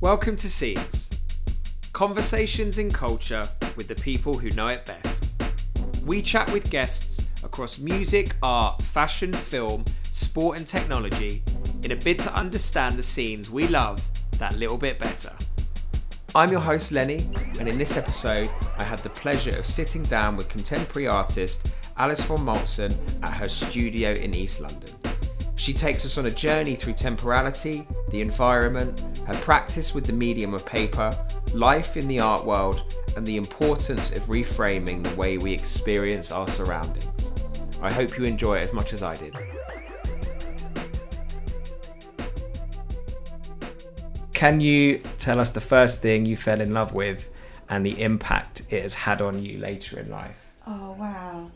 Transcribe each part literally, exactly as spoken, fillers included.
Welcome to Scenes. Conversations in culture with the people who know it best. We chat with guests across music, art, fashion, film, sport and technology in a bid to understand the scenes we love that little bit better. I'm your host Lenny, and in this episode I had the pleasure of sitting down with contemporary artist Alice von Maltzen at her studio in East London. She takes us on a journey through temporality, the environment, her practice with the medium of paper, life in the art world, and the importance of reframing the way we experience our surroundings. I hope you enjoy it as much as I did. Can you tell us the first thing you fell in love with and the impact it has had on you later in life? Oh, wow.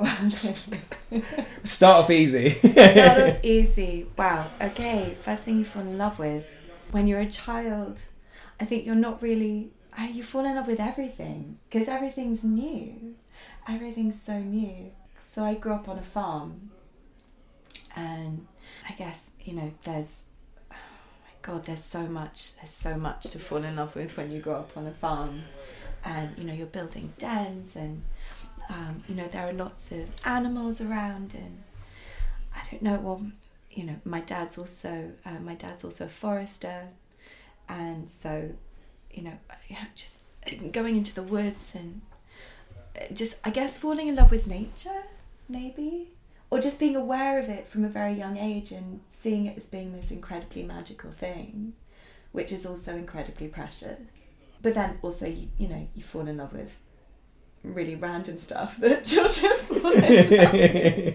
Start off easy. Start off easy. Wow. Okay. First thing you fall in love with. When you're a child, I think you're not really... You fall in love with everything because everything's new. Everything's so new. So I grew up on a farm, and I guess, you know, there's... Oh my God, there's so much. There's so much to fall in love with when you grow up on a farm. And, you know, you're building dens and... Um, you know, there are lots of animals around, and I don't know, well, you know, my dad's also, uh, my dad's also a forester, and so, you know, just going into the woods and just, I guess, falling in love with nature, maybe, or just being aware of it from a very young age and seeing it as being this incredibly magical thing, which is also incredibly precious. But then also, you, you know, you fall in love with really random stuff that children fall in love with.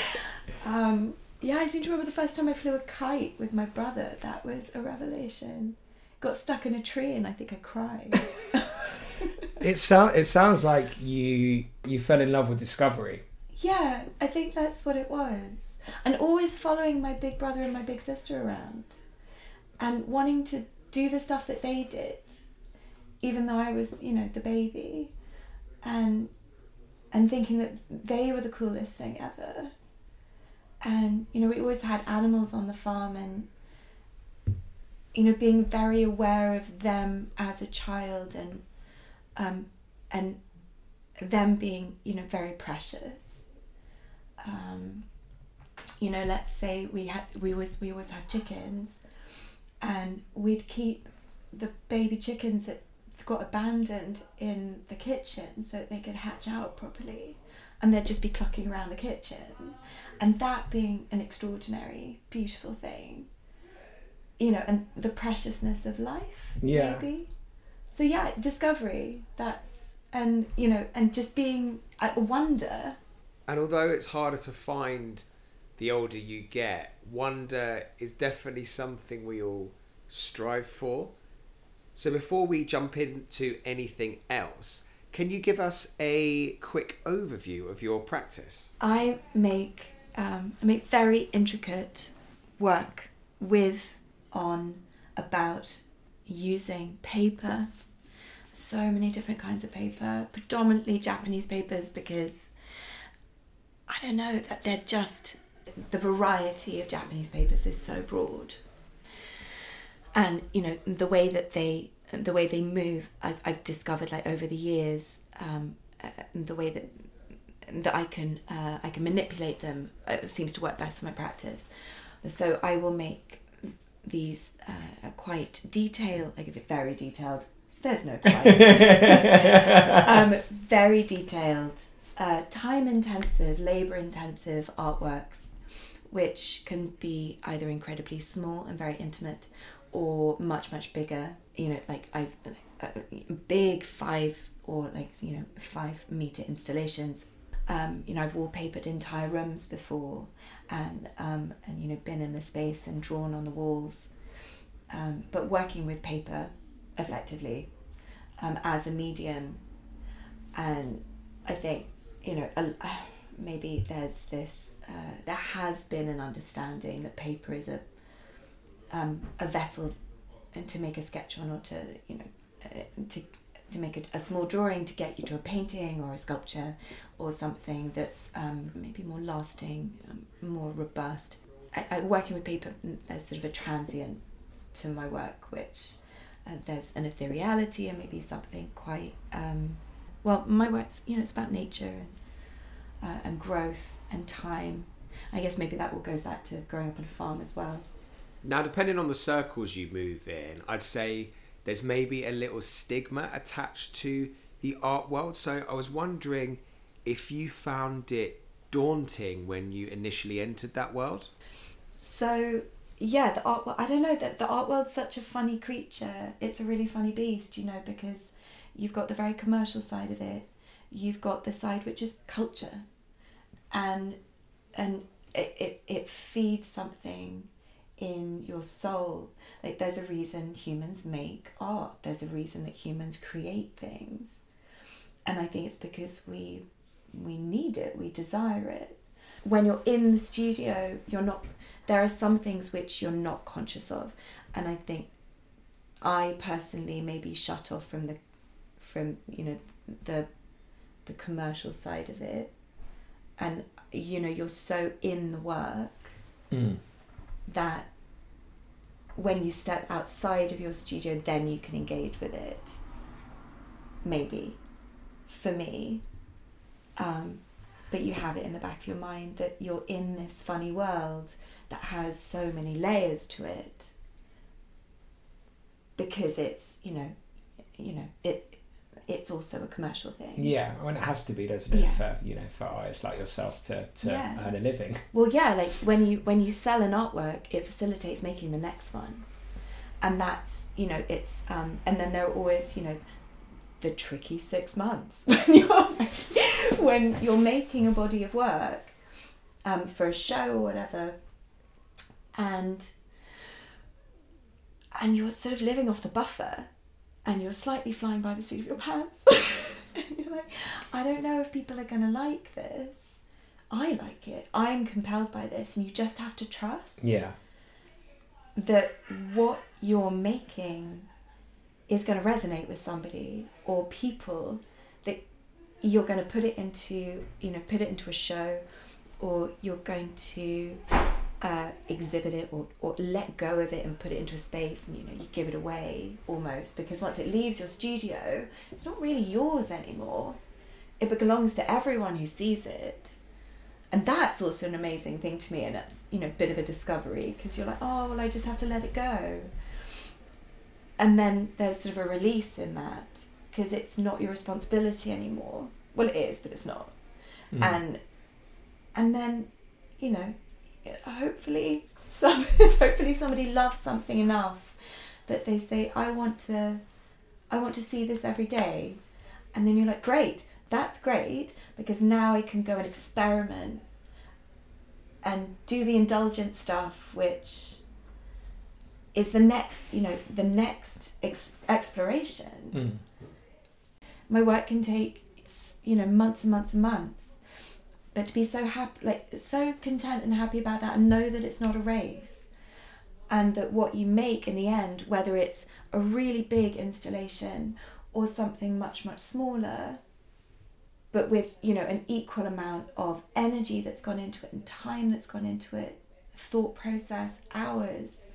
Um, yeah, I seem to remember the first time I flew a kite with my brother. That was a revelation. Got stuck in a tree and I think I cried. It sound it sounds like you you fell in love with discovery. Yeah, I think that's what it was. And always following my big brother and my big sister around and wanting to do the stuff that they did, even though I was, you know, the baby. And and thinking that they were the coolest thing ever. And, you know, we always had animals on the farm, and, you know, being very aware of them as a child, and um and them being, you know, very precious. Um, you know, let's say we had we always we always had chickens, and we'd keep the baby chickens at got abandoned in the kitchen so that they could hatch out properly, and they'd just be clucking around the kitchen, and that being an extraordinary, beautiful thing, you know, and the preciousness of life. Yeah. Maybe. So yeah, discovery. That's and you know, and just being a wonder. And although it's harder to find the older you get, wonder is definitely something we all strive for. So before we jump into anything else, can you give us a quick overview of your practice? I make um, I make very intricate work with, on, about using paper. So many different kinds of paper, predominantly Japanese papers, because I don't know, that they're just, the variety of Japanese papers is so broad. And, you know, the way that they, the way they move, I've, I've discovered, like, over the years, um, uh, the way that that I can uh, I can manipulate them uh, seems to work best for my practice. So I will make these uh, quite detailed, like, very detailed. There's no quite. um, very detailed, uh, time-intensive, labour-intensive artworks, which can be either incredibly small and very intimate, or much, much bigger, you know, like I've uh, big five or like, you know, five meter installations. Um, you know, I've wallpapered entire rooms before, and, um, and, you know, been in the space and drawn on the walls. Um, but working with paper effectively um, as a medium. And I think, you know, uh, maybe there's this, uh, there has been an understanding that paper is a Um, a vessel and to make a sketch on, or to, you know, uh, to to make a, a small drawing to get you to a painting or a sculpture or something that's um, maybe more lasting, um, more robust. I, I, working with paper, there's sort of a transience to my work, which uh, there's an ethereality and maybe something quite um, well, my work's, you know, it's about nature and uh, and growth and time. I guess maybe that all goes back to growing up on a farm as well. Now, depending on the circles you move in, I'd say there's maybe a little stigma attached to the art world. So I was wondering if you found it daunting when you initially entered that world. So yeah, the art world, I don't know, that the art world's such a funny creature. It's a really funny beast, you know, because you've got the very commercial side of it. You've got the side which is culture, and and it, it, it feeds something in your soul. Like, there's a reason humans make art. There's a reason that humans create things. And I think it's because we we need it, we desire it. When you're in the studio, you're not, there are some things which you're not conscious of. And I think I personally maybe shut off from the from, you know, the the commercial side of it. And, you know, you're so in the work mm. that when you step outside of your studio, then you can engage with it. Maybe, for me. Um, but you have it in the back of your mind that you're in this funny world that has so many layers to it, because it's, you know, you know, it it's also a commercial thing. Yeah, I mean, it has to be, doesn't it, yeah. for, you know, for artists like yourself to, to yeah. earn a living. Well, yeah, like when you when you sell an artwork, it facilitates making the next one. And that's, you know, it's, um, and then there are always, you know, the tricky six months when you're, when you're making a body of work um, for a show or whatever, and and you're sort of living off the buffer, and you're slightly flying by the seat of your pants. And you're like, I don't know if people are going to like this. I like it. I'm compelled by this. And you just have to trust Yeah. that what you're making is going to resonate with somebody or people, that you're going to put it into, you know, put it into a show, or you're going to uh, exhibit it, or, or let go of it and put it into a space, and, you know, you give it away almost, because once it leaves your studio, it's not really yours anymore. It belongs to everyone who sees it. And that's also an amazing thing to me, and it's, you know, a bit of a discovery, because you're like, oh, well, I just have to let it go. And then there's sort of a release in that, because it's not your responsibility anymore. Well, it is, but it's not. Mm. And and then, you know, hopefully some hopefully somebody loves something enough that they say, I want to I want to see this every day. And then you're like, great, that's great, because now I can go and experiment and do the indulgent stuff, which is the next, you know, the next ex- exploration. Mm. My work can take, you know, months and months and months, but to be so happy, like so content and happy about that, and know that it's not a race, and that what you make in the end, whether it's a really big installation or something much, much smaller, but with, you know, an equal amount of energy that's gone into it and time that's gone into it, thought process, hours,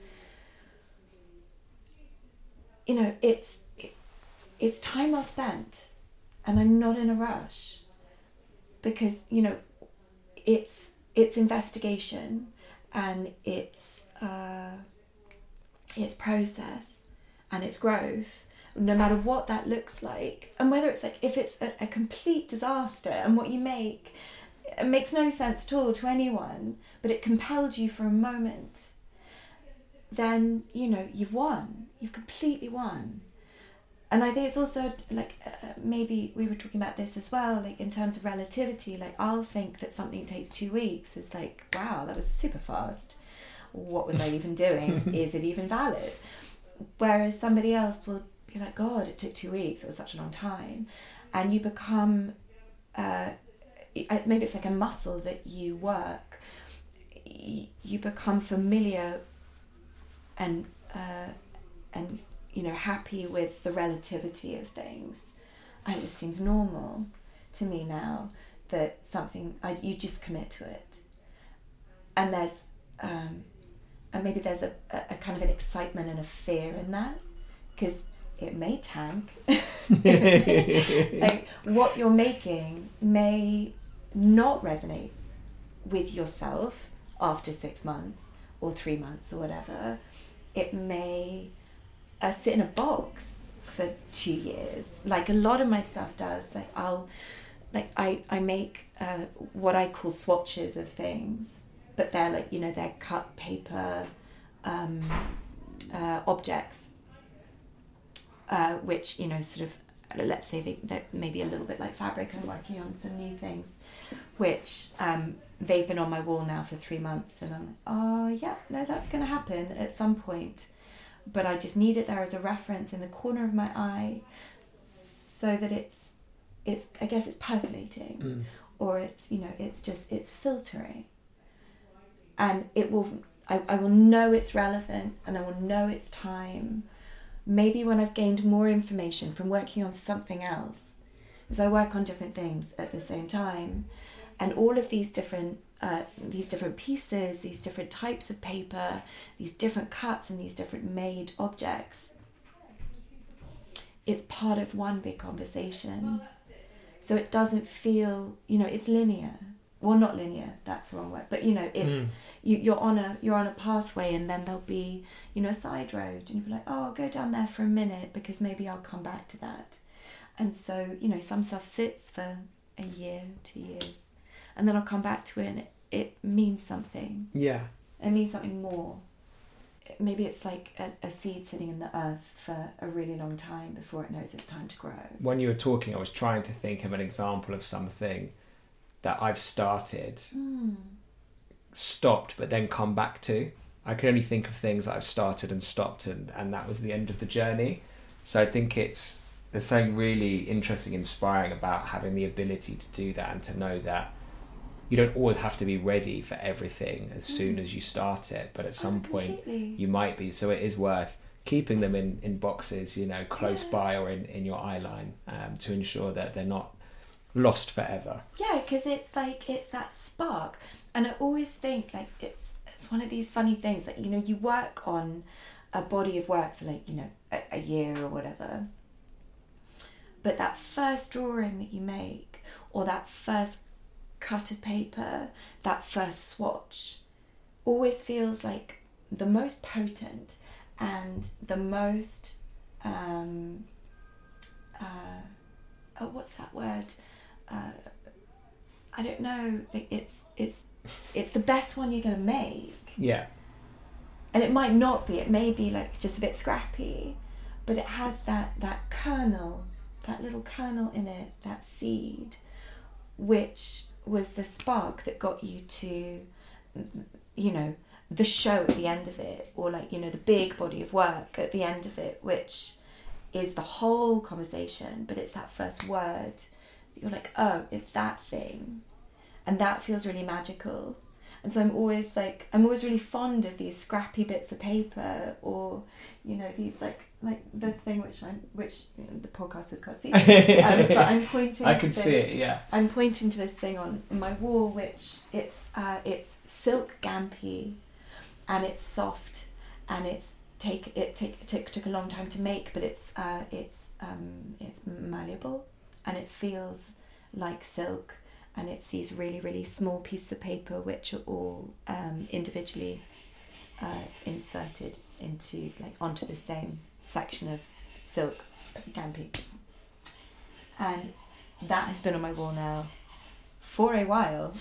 you know, it's it, it's time well spent, and I'm not in a rush, because, you know, it's it's investigation, and it's uh, it's process, and it's growth, no matter what that looks like, and whether it's like, if it's a, a complete disaster and what you make, it makes no sense at all to anyone, but it compelled you for a moment, then, you know, you've won. You've completely won. And I think it's also like, uh, maybe we were talking about this as well, like in terms of relativity, like I'll think that something takes two weeks is like, wow, that was super fast. What was I even doing? Is it even valid? Whereas somebody else will be like, God, it took two weeks. It was such a long time. And you become, uh, maybe it's like a muscle that you work. You become familiar and uh, and you know, happy with the relativity of things, and it just seems normal to me now that something I, you just commit to it, and there's um, and maybe there's a, a kind of an excitement and a fear in that, because it may tank. Like, what you're making may not resonate with yourself after six months or three months or whatever. It may uh, sit in a box for two years. Like a lot of my stuff does. Like I'll, like I, I make uh, what I call swatches of things, but they're like, you know, they're cut paper um, uh, objects, uh, which, you know, sort of, let's say they, they're maybe a little bit like fabric. I'm working on some new things, which um, they've been on my wall now for three months. And I'm like, oh yeah, no, that's going to happen at some point. But I just need it there as a reference in the corner of my eye so that it's, it's I guess it's percolating mm. or it's, you know, it's just, it's filtering. And it will, I, I will know it's relevant and I will know it's time. Maybe when I've gained more information from working on something else, because I work on different things at the same time, and all of these different uh, these different pieces, these different types of paper, these different cuts and these different made objects, it's part of one big conversation. So it doesn't feel, you know, it's linear. Well, not linear, that's the wrong word, but you know, it's mm. you, you're on a you're on a pathway, and then there'll be, you know, a side road, and you'll be like, oh, I'll go down there for a minute because maybe I'll come back to that. And so, you know, some stuff sits for a year, two years, and then I'll come back to it, and it, it means something. Yeah, it means something more. Maybe it's like a, a seed sitting in the earth for a really long time before it knows it's time to grow. When you were talking, I was trying to think of an example of something that I've started, mm. stopped, but then come back to. I can only think of things that I've started and stopped, and, and that was the end of the journey. So I think it's there's something really interesting, inspiring about having the ability to do that, and to know that you don't always have to be ready for everything as mm. soon as you start it, but at some oh, point you might be. So it is worth keeping them in, in boxes, you know, close yeah. by or in, in your eye line, um, to ensure that they're not lost forever. Yeah, because it's like, it's that spark. And I always think like it's it's one of these funny things, like, you know, you work on a body of work for like, you know, a, a year or whatever, but that first drawing that you make, or that first cut of paper, that first swatch, always feels like the most potent and the most um uh oh what's that word uh I don't know, like it's it's it's the best one you're gonna make. Yeah. And it might not be, it may be like just a bit scrappy, but it has that that kernel, that little kernel in it, that seed, which was the spark that got you to, you know, the show at the end of it, or like, you know, the big body of work at the end of it, which is the whole conversation, but it's that first word. You're like, oh, it's that thing. And that feels really magical. And so I'm always like, I'm always really fond of these scrappy bits of paper, or, you know, these like, like the thing which I'm, which you know, the podcasters can't see, um, but I'm pointing I to can this, see it, yeah. I'm pointing to this thing on my wall, which it's, uh, it's silk Gampi, and it's soft, and it's take, it take, took, took a long time to make, but it's, uh, it's, um, it's malleable, and it feels like silk. And it's these really, really small pieces of paper which are all um, individually uh, inserted into, like, onto the same section of silk Gampi. And that has been on my wall now for a while.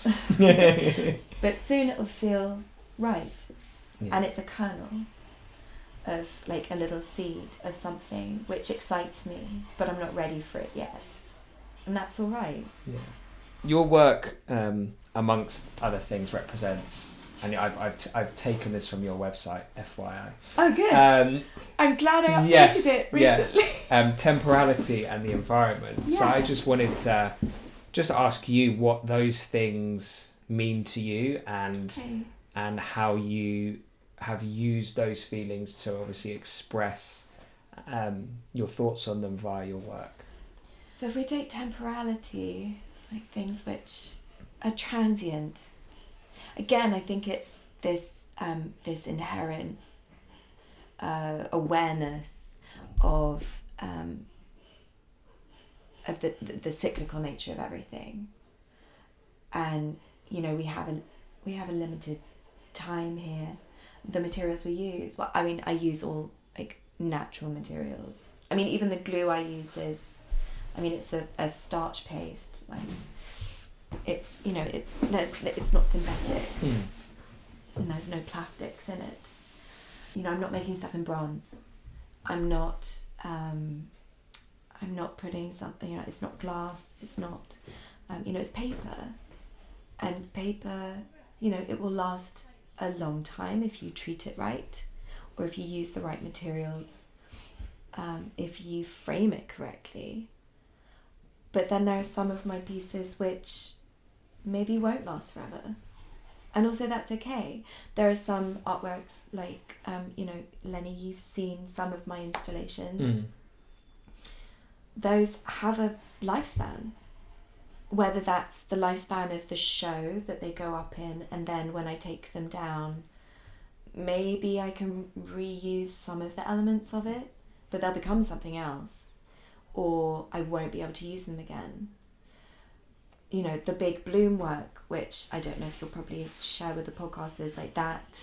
But soon it will feel right. Yeah. And it's a kernel of, like, a little seed of something which excites me, but I'm not ready for it yet. And that's all right. Yeah. Your work, um, amongst other things, represents, and I've I've t- I've taken this from your website, F Y I. Oh, good. Um, I'm glad I updated yes, it recently. Yes. Um, temporality and the environment. Yeah. So I just wanted to just ask you what those things mean to you, and okay. and how you have used those feelings to obviously express um, your thoughts on them via your work. So if we take temporality, like things which are transient, again, I think it's this um, this inherent uh, awareness of um, of the, the the cyclical nature of everything. And you know, we have a we have a limited time here. The materials we use, well, I mean, I use all like natural materials. I mean, even the glue I use is, I mean, it's a, a starch paste. Like, it's, you know, it's there's it's not synthetic, mm. and there's no plastics in it. You know, I'm not making stuff in bronze. I'm not. Um, I'm not putting something. You know, it's not glass. It's not. Um, you know, it's paper, and paper. You know, it will last a long time if you treat it right, or if you use the right materials, um, if you frame it correctly. But then there are some of my pieces which maybe won't last forever, and also that's okay. There are some artworks like, um, you know, Lenny, you've seen some of my installations. Mm. Those have a lifespan. Whether that's the lifespan of the show that they go up in, and then when I take them down, maybe I can reuse some of the elements of it, but they'll become something else, or I won't be able to use them again. You know, the big Bloom work, which I don't know if you'll probably share with the podcasters, like that,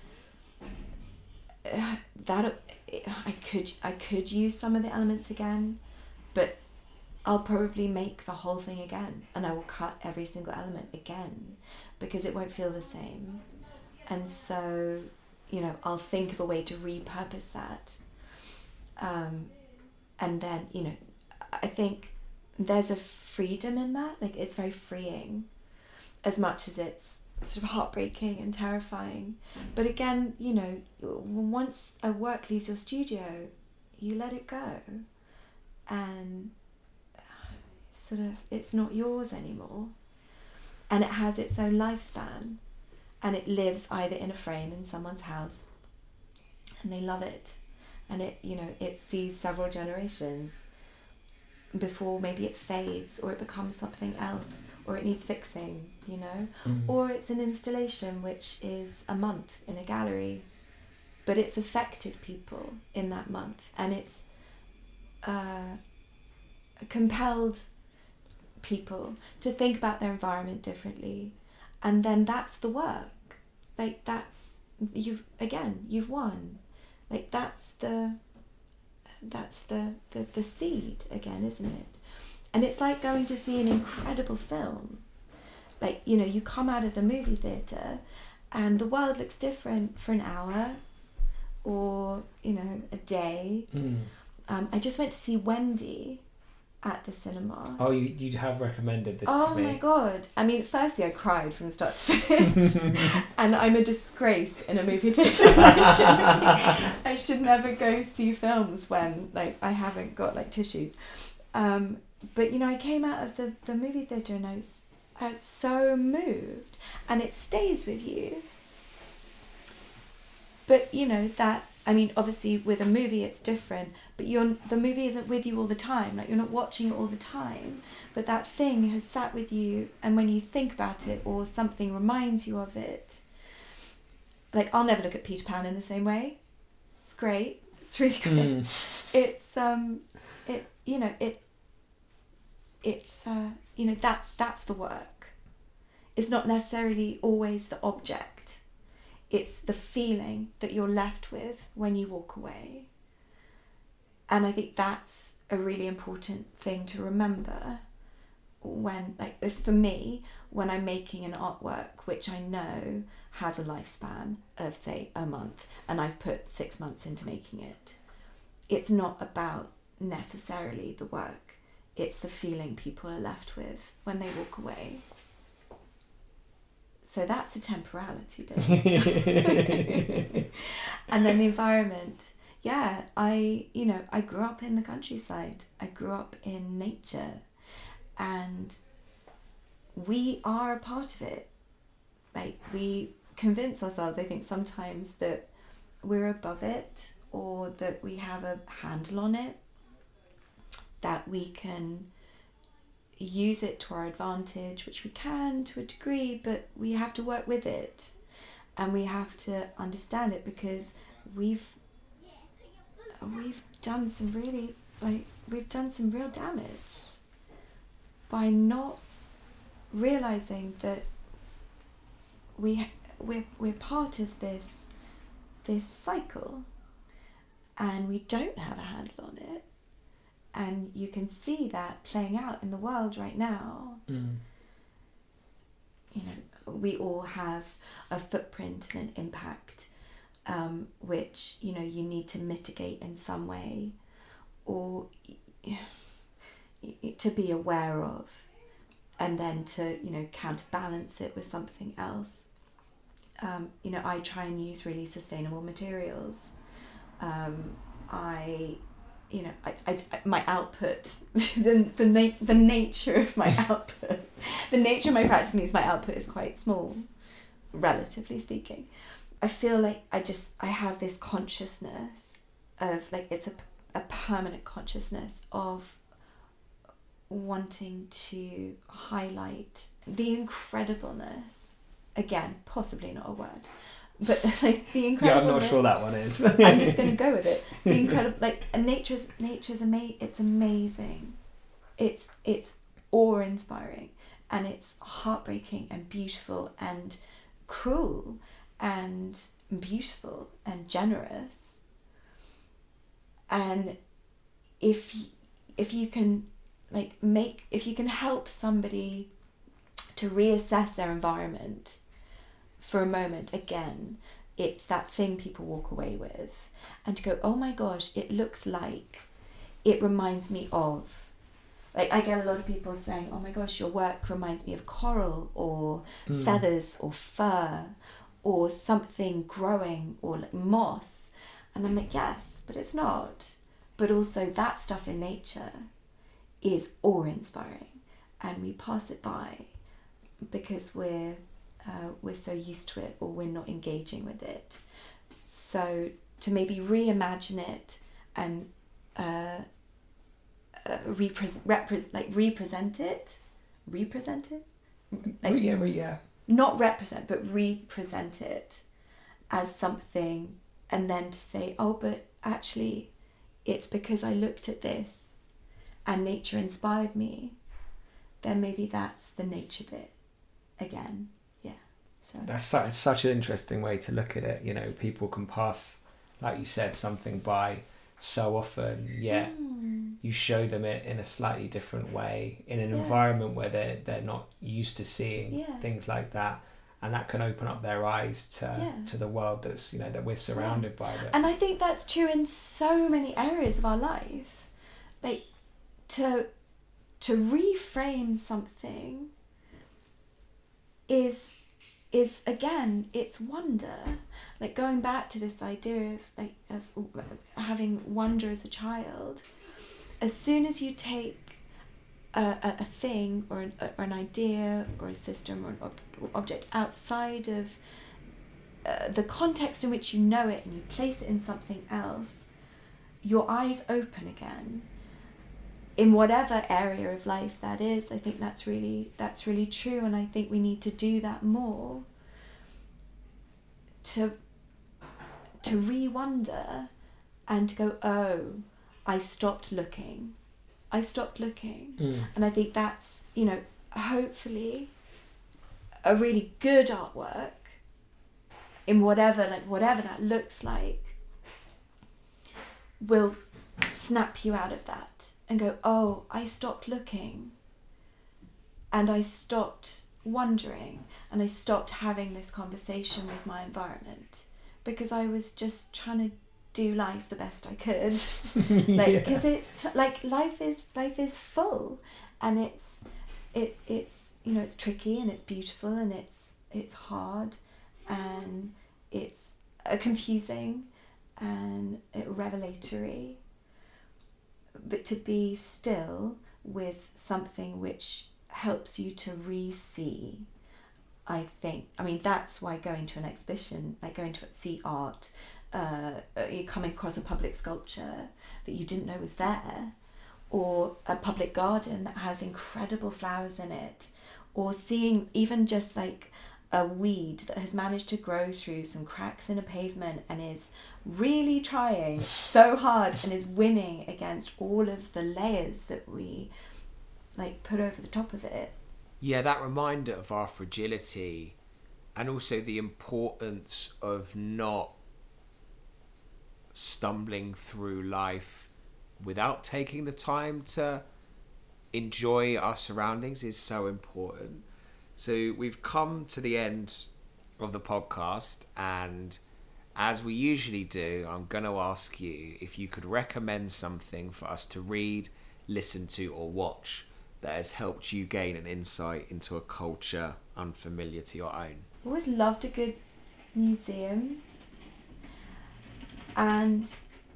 uh, that I could I could use some of the elements again, but I'll probably make the whole thing again, and I will cut every single element again, because it won't feel the same. And so, you know, I'll think of a way to repurpose that. Um, and then, you know, I think there's a freedom in that. Like, it's very freeing, as much as it's sort of heartbreaking and terrifying. But again, you know, once a work leaves your studio, you let it go. And sort of, it's not yours anymore, and it has its own lifespan, and it lives either in a frame in someone's house, and they love it, and it, you know, it sees several generations before maybe it fades, or it becomes something else, or it needs fixing, you know. Mm. Or it's an installation which is a month in a gallery, but it's affected people in that month, and it's uh, compelled people to think about their environment differently, and then that's the work. Like, that's, you've again you've won. Like, that's the that's the, the the seed again, isn't it? And it's like going to see an incredible film. Like, you know, you come out of the movie theatre and the world looks different for an hour, or, you know, a day. Mm. um, I just went to see Wendy at the cinema. Oh, you you have recommended this oh to me. Oh my god. I mean, firstly, I cried from start to finish. And I'm a disgrace in a movie theatre. I, I should never go see films when, like, I haven't got, like, tissues. Um, but, you know, I came out of the, the movie theatre and I was, I was so moved. And it stays with you. But, you know, that, I mean, obviously with a movie it's different, but you're, the movie isn't with you all the time. Like, you're not watching it all the time, but that thing has sat with you, and when you think about it or something reminds you of it, like, I'll never look at Peter Pan in the same way. It's great. It's really great. Mm. It's, um, it, you know, it, it's, uh, you know, that's, that's the work. It's not necessarily always the object. It's the feeling that you're left with when you walk away. And I think that's a really important thing to remember when, like, for me, when I'm making an artwork which I know has a lifespan of, say, a month, and I've put six months into making it. It's not about necessarily the work. It's the feeling people are left with when they walk away. So that's a temporality bit. And then the environment. Yeah, I, you know, I grew up in the countryside. I grew up in nature. And we are a part of it. Like, we convince ourselves, I think, sometimes that we're above it, or that we have a handle on it, that we can use it to our advantage, which we can to a degree, but we have to work with it, and we have to understand it, because we've we've done some really, like, we've done some real damage by not realizing that we we're, we're part of this this cycle, and we don't have a handle on it, and you can see that playing out in the world right now. Mm. You know, we all have a footprint and an impact, um, which, you know, you need to mitigate in some way, or to be aware of, and then to, you know, counterbalance it with something else. Um, you know, I try and use really sustainable materials. Um, I, you know, I, I, my output, the the, na- the nature of my output, the nature of my practice means my output is quite small, relatively speaking. I feel like I just, I have this consciousness of, like, it's a, a permanent consciousness of wanting to highlight the incredibleness, again, possibly not a word, but like the incredibleness. Yeah, I'm not sure that one is. I'm just going to go with it. The incredible, like, nature's nature's ama- It's amazing. It's it's awe-inspiring, and it's heartbreaking and beautiful and cruel and beautiful and generous. And if if you can, like, make if you can help somebody to reassess their environment for a moment, again, it's that thing people walk away with, and to go, oh my gosh, it looks like, it reminds me of, like, I get a lot of people saying, oh my gosh, your work reminds me of coral or mm. feathers or fur or something growing, or like moss. And I'm like, yes, but it's not. But also that stuff in nature is awe-inspiring, and we pass it by because we're uh, we're so used to it, or we're not engaging with it. So to maybe reimagine it and uh, uh, represent, repre- like represent it, represent it, like, yeah, yeah, not represent, but represent it as something, and then to say, oh, but actually, it's because I looked at this, and nature inspired me. Then maybe that's the nature bit again. Yeah. So that's su- it's such an interesting way to look at it. You know, people can pass, like you said, something by so often, yet mm. you show them it in a slightly different way, in an yeah. environment where they're they're not used to seeing yeah. things like that, and that can open up their eyes to yeah. to the world that's, you know, that we're surrounded yeah. by. That. And I think that's true in so many areas of our life, like to to reframe something is is again, it's wonder. Like, going back to this idea of like of having wonder as a child, as soon as you take a, a, a thing or an, or an idea or a system or an ob- object outside of uh, the context in which you know it, and you place it in something else, your eyes open again. In whatever area of life that is, I think that's really that's really true, and I think we need to do that more. To to re-wonder and to go, oh, I stopped looking. I stopped looking. Mm. And I think that's, you know, hopefully a really good artwork in whatever, like whatever that looks like, will snap you out of that and go, oh, I stopped looking, and I stopped wondering, and I stopped having this conversation with my environment, because I was just trying to do life the best I could. Like, because yeah. it's t- like life is life is full, and it's it it's you know it's tricky, and it's beautiful, and it's it's hard, and it's uh, confusing, and uh, revelatory. But to be still with something which helps you to re-see, I think, I mean, that's why going to an exhibition, like going to see art, uh, you come across a public sculpture that you didn't know was there, or a public garden that has incredible flowers in it, or seeing even just like a weed that has managed to grow through some cracks in a pavement and is really trying so hard and is winning against all of the layers that we like put over the top of it. Yeah, that reminder of our fragility, and also the importance of not stumbling through life without taking the time to enjoy our surroundings, is so important. So we've come to the end of the podcast, and as we usually do, I'm going to ask you if you could recommend something for us to read, listen to, or watch that has helped you gain an insight into a culture unfamiliar to your own. I always loved a good museum, and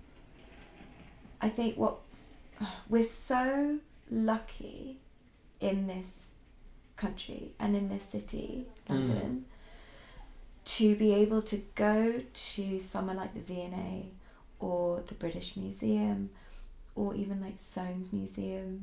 I think what we're so lucky in this country and in this city, London, mm. to be able to go to somewhere like the V and A or the British Museum or even like Soane's Museum,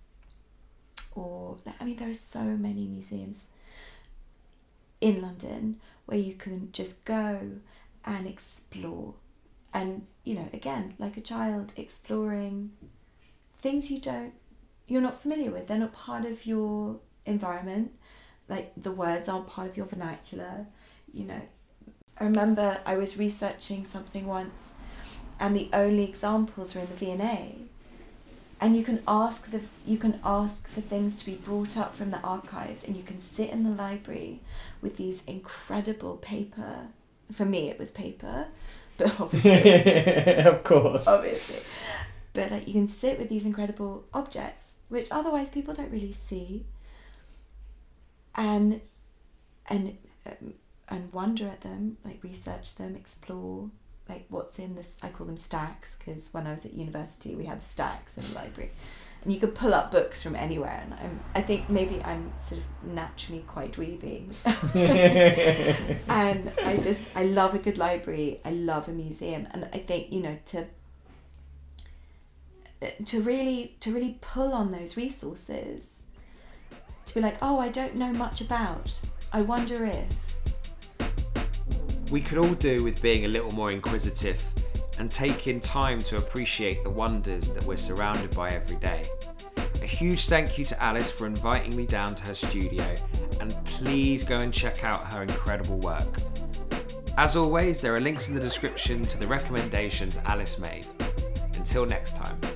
or I mean there are so many museums in London where you can just go and explore, and you know, again, like a child exploring things you don't you're not familiar with. They're not part of your environment, like the words aren't part of your vernacular, you know. I remember I was researching something once and the only examples are in the V and A, and you can ask the you can ask for things to be brought up from the archives, and you can sit in the library with these incredible paper. For me it was paper, but obviously of course obviously but like you can sit with these incredible objects which otherwise people don't really see, and and um, and wonder at them, like research them, explore like what's in this. I call them stacks because when I was at university we had the stacks in the library, and you could pull up books from anywhere, and I'm, I think maybe I'm sort of naturally quite dweeby and I just I love a good library, I love a museum, and I think, you know, to to really to really pull on those resources, to be like, oh, I don't know much about, I wonder if. We could all do with being a little more inquisitive and taking time to appreciate the wonders that we're surrounded by every day. A huge thank you to Alice for inviting me down to her studio, and please go and check out her incredible work. As always, there are links in the description to the recommendations Alice made. Until next time.